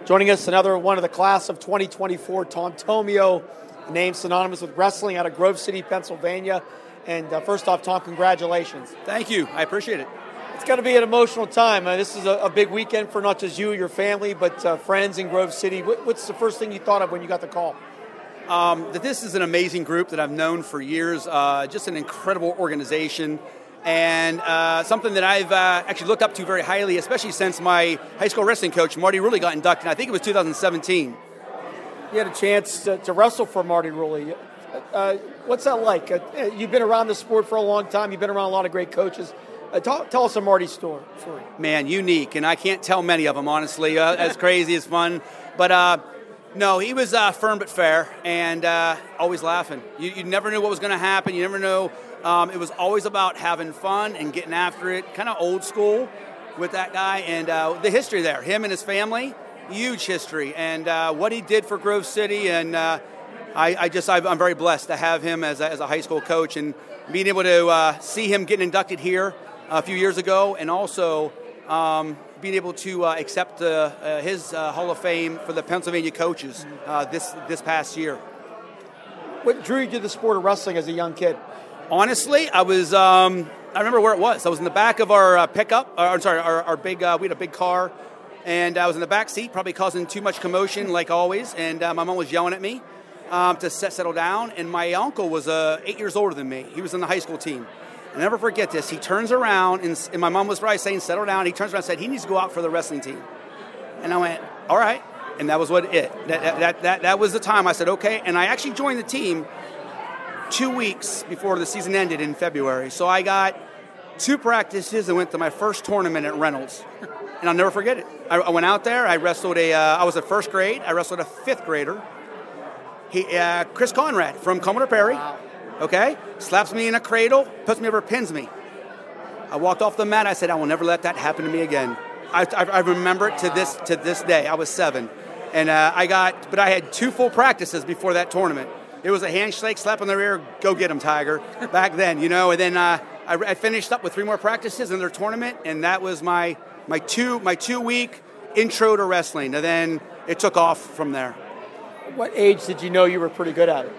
Joining us, another one of the class of 2024, Tom Tomio, a name synonymous with wrestling out of Grove City, Pennsylvania. And first off, Tom, congratulations. Thank you. I appreciate it. It's got to be an emotional time. This is a big weekend for not just you, your family, but friends in Grove City. What's the first thing you thought of when you got the call? That this is an amazing group that I've known for years, just an incredible organization, and something that I've actually looked up to very highly, especially since my high school wrestling coach, Marty Rulli, got inducted. I think it was 2017. You had a chance to wrestle for Marty Rulli. What's that like? You've been around the sport for a long time. You've been around a lot of great coaches. Tell us a Marty story. Man, unique, and I can't tell many of them, honestly. As crazy as fun. But no, he was firm but fair, and always laughing. You never knew what was going to happen. You never know. It was always about having fun and getting after it, kind of old school with that guy. And the history there, him and his family, huge history. And what he did for Grove City, and I'm very blessed to have him as a high school coach, and being able to see him getting inducted here a few years ago, and also being able to accept his Hall of Fame for the Pennsylvania coaches this past year. What drew you to the sport of wrestling as a young kid? Honestly, I was. I remember where it was. I was in the back of our pickup. Our big. We had a big car, and I was in the back seat, probably causing too much commotion, like always. And my mom was yelling at me to settle down. And my uncle was 8 years older than me. He was in the high school team. I'll never forget this. He turns around, and my mom was probably saying, settle down. He turns around and said, he needs to go out for the wrestling team. And I went, all right. And that was that was the time. I said, okay. And I actually joined the team 2 weeks before the season ended in February. So I got 2 practices and went to my first tournament at Reynolds. And I'll never forget it. I went out there. I wrestled I was at first grade. I wrestled a 5th grader. Chris Conrad from Commodore Perry. Wow. Okay, slaps me in a cradle, puts me over, pins me. I walked off the mat. I said, I will never let that happen to me again. I remember it to this day. I was 7, and I had 2 full practices before that tournament. It was a handshake, slap on the rear, go get him, Tiger. Back then, And then I finished up with 3 more practices in their tournament, and that was my 2-week intro to wrestling. And then it took off from there. What age did you know you were pretty good at it?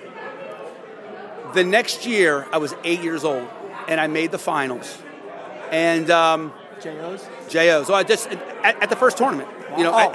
The next year, I was 8 years old, and I made the finals. And JOs. So I just at the first tournament, Wow.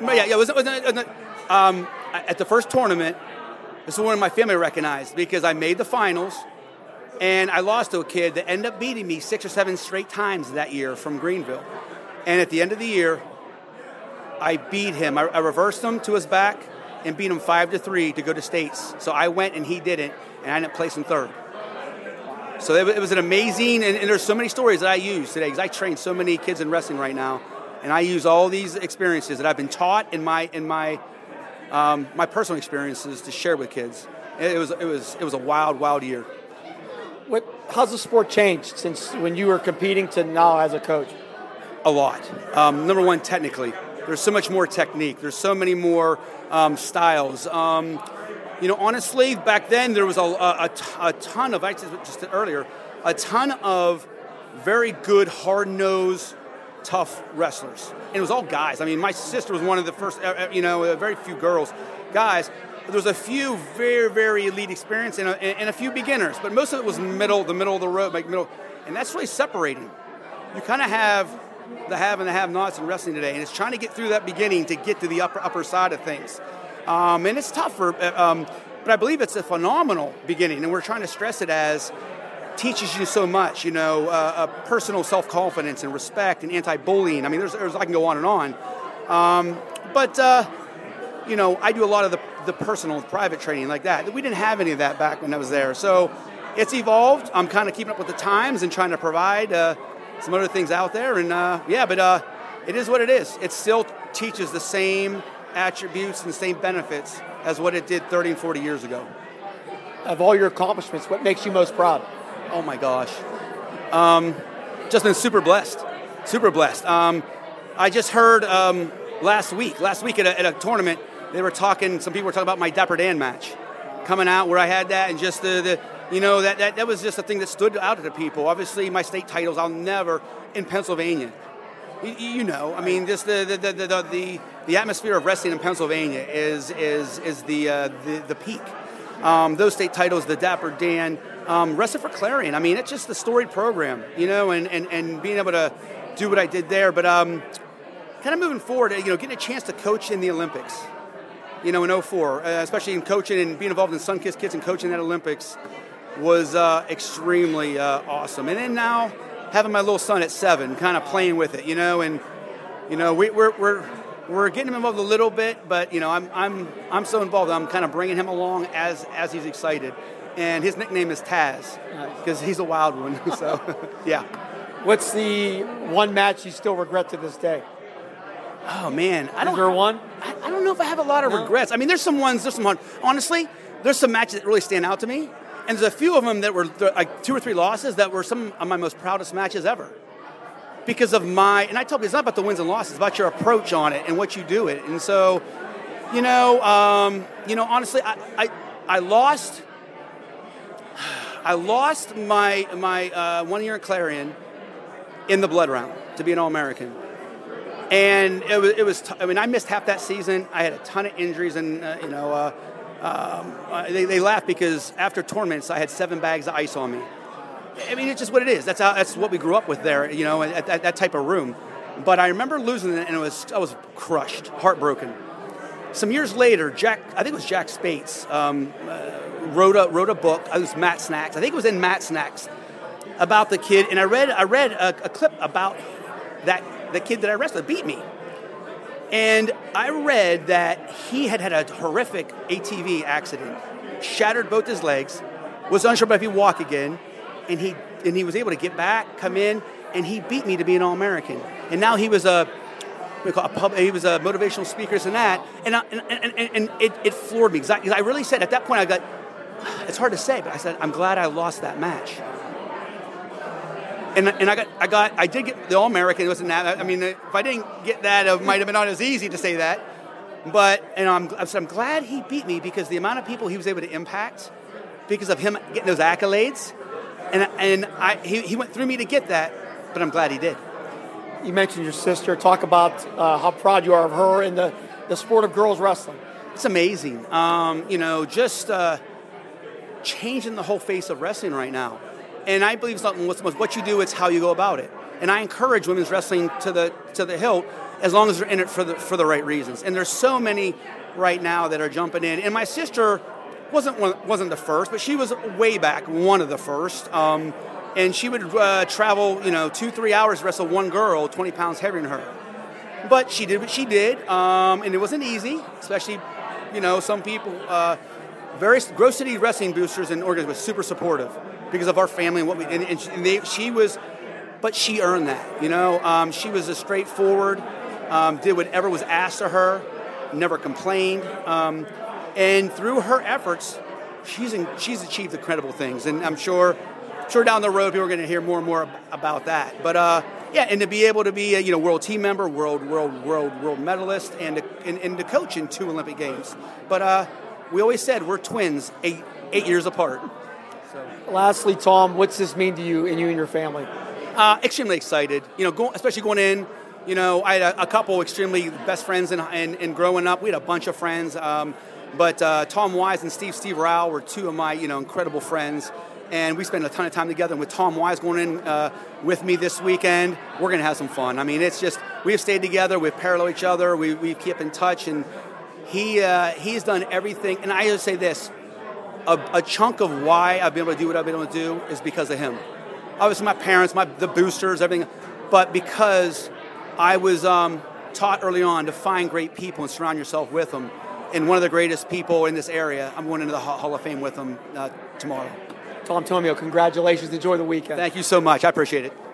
At the first tournament, this is one my family recognized because I made the finals, and I lost to a kid that ended up beating me 6 or 7 straight times that year from Greenville. And at the end of the year, I beat him. I reversed him to his back and beat him 5-3 to go to states. So I went and he didn't. And I ended up placing 3rd. So it was an amazing, and there's so many stories that I use today because I train so many kids in wrestling right now, and I use all these experiences that I've been taught in my personal experiences to share with kids. It was a wild year. How's the sport changed since when you were competing to now as a coach? A lot. Number one, technically, there's so much more technique. There's so many more styles. Honestly, back then there was a ton of, I just said earlier, a ton of very good, hard-nosed, tough wrestlers. And it was all guys. I mean, my sister was one of the first, very few girls. Guys, there was a few very, very elite experience and a few beginners, but most of it was the middle of the road, and that's really separating. You kind of have the have and the have-nots in wrestling today, and it's trying to get through that beginning to get to the upper side of things. And it's tougher, but I believe it's a phenomenal beginning, and we're trying to stress it as teaches you so much, personal self-confidence and respect and anti-bullying. I mean, I can go on and on. But I do a lot of the personal, private training like that. We didn't have any of that back when I was there. So it's evolved. I'm kind of keeping up with the times and trying to provide some other things out there. And, but it is what it is. It still teaches the same attributes and the same benefits as what it did 30 and 40 years ago. Of all your accomplishments, what makes you most proud? Oh my gosh. Just been super blessed. I just heard last week at a tournament, some people were talking about my Dapper Dan match coming out where I had that, and just that was just a thing that stood out to people. Obviously my state titles, I'll never in Pennsylvania. I mean, just the the atmosphere of wrestling in Pennsylvania is the peak. Those state titles, the Dapper Dan, wrestling for Clarion. I mean, it's just a storied program, and being able to do what I did there. But kind of moving forward, getting a chance to coach in the Olympics, in 2004, especially in coaching and being involved in Sunkist Kids and coaching at Olympics was extremely awesome. And then now having my little son at 7, kind of playing with it, we're getting him involved a little bit, but I'm so involved. I'm kind of bringing him along as he's excited, and his nickname is Taz because he's a wild one. So, yeah. What's the one match you still regret to this day? Oh man, Is there one? I don't know if I have a lot of regrets. I mean, there's some honestly, there's some matches that really stand out to me, and there's a few of them that were like 2 or 3 losses that were some of my most proudest matches ever. Because of and I tell people it's not about the wins and losses, it's about your approach on it and what you do it. And so, honestly, I lost my 1 year at Clarion in the blood round to be an All-American. And it was I missed half that season. I had a ton of injuries, and they laughed because after tournaments I had 7 bags of ice on me. I mean, it's just what it is. That's what we grew up with there, at that type of room. But I remember losing it, and I was crushed, heartbroken. Some years later, I think it was Jack Spates, wrote a book. It was Matt Snacks. I think it was in Matt Snacks about the kid, and I read a clip about the kid that I wrestled beat me. And I read that he had a horrific ATV accident, shattered both his legs, was unsure if he'd walk again. And he was able to get back, come in, and he beat me to be an All-American. And now he was he was a motivational speaker and that, and it floored me because I really said at that point it's hard to say, but I said I'm glad I lost that match. And I did get the All-American. It wasn't that. I mean, if I didn't get that, it might have been not as easy to say that. But I'm glad he beat me because the amount of people he was able to impact because of him getting those accolades. And he went through me to get that, but I'm glad he did. You mentioned your sister. Talk about how proud you are of her in the sport of girls wrestling. It's amazing. Just changing the whole face of wrestling right now. And I believe something. What you do, it's how you go about it. And I encourage women's wrestling to the hilt as long as they're in it for the right reasons. And there's so many right now that are jumping in. And my sister wasn't the first, but she was way back, one of the first. And she would travel, 2-3 hours to wrestle one girl, 20 pounds heavier than her. But she did what she did, and it wasn't easy, especially, some people, various Grove City wrestling boosters and organizers were super supportive because of our family and what but she earned that, she was a straightforward, did whatever was asked of her, never complained. And through her efforts, she's achieved incredible things. And I'm sure down the road people are going to hear more and more about that. But and to be able to be a world team member, world medalist, and to coach in 2 Olympic Games. But we always said we're twins, 8 years apart. So. Lastly, Tom, what's this mean to you and your family? Extremely excited. Especially going in. I had a couple extremely best friends in growing up. We had a bunch of friends. But Tom Wise and Steve Rao were 2 of my, incredible friends. And we spent a ton of time together. And with Tom Wise going in with me this weekend, we're going to have some fun. I mean, it's just, we've stayed together. We've parallel each other. We keep in touch. And he's done everything. And I just say this, a chunk of why I've been able to do what I've been able to do is because of him. Obviously, my parents, the boosters, everything. But because I was taught early on to find great people and surround yourself with them. And one of the greatest people in this area, I'm going into the Hall of Fame with him tomorrow. Tom Tomio, congratulations. Enjoy the weekend. Thank you so much. I appreciate it.